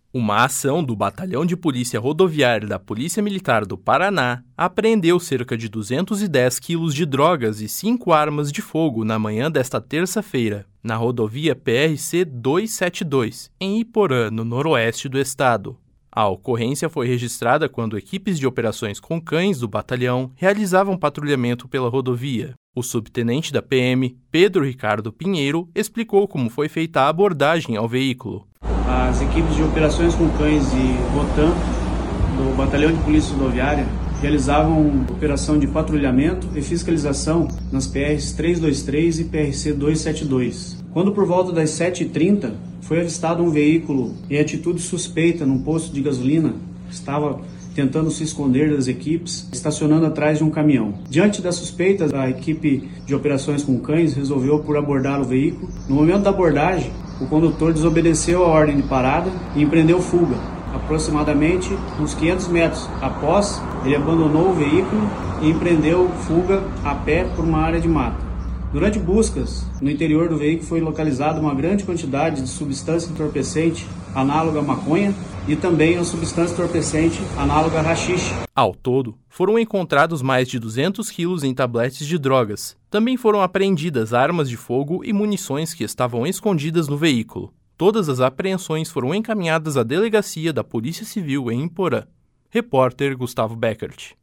Uma ação do Batalhão de Polícia Rodoviária da Polícia Militar do Paraná apreendeu cerca de 210 quilos de drogas e 5 armas de fogo na manhã desta terça-feira, na rodovia PRC-272, em Iporã, no noroeste do estado. A ocorrência foi registrada quando equipes de operações com cães do batalhão realizavam patrulhamento pela rodovia. O subtenente da PM, Pedro Ricardo Pinheiro, explicou como foi feita a abordagem ao veículo. As equipes de operações com cães e Rotan do Batalhão de Polícia Rodoviária realizavam operação de patrulhamento e fiscalização nas PRs 323 e PRC 272. Quando por volta das 7h30 foi avistado um veículo em atitude suspeita num posto de gasolina, estava tentando se esconder das equipes, estacionando atrás de um caminhão. Diante das suspeitas, a equipe de operações com cães resolveu por abordar o veículo. No momento da abordagem, o condutor desobedeceu a ordem de parada e empreendeu fuga. Aproximadamente uns 500 metros após, ele abandonou o veículo e empreendeu fuga a pé por uma área de mata. Durante buscas, no interior do veículo foi localizada uma grande quantidade de substância entorpecente análoga à maconha e também a substância entorpecente análoga a haxixe. Ao todo, foram encontrados mais de 200 quilos em tabletes de drogas. Também foram apreendidas armas de fogo e munições que estavam escondidas no veículo. Todas as apreensões foram encaminhadas à delegacia da Polícia Civil em Iporã. Repórter Gustavo Beckert.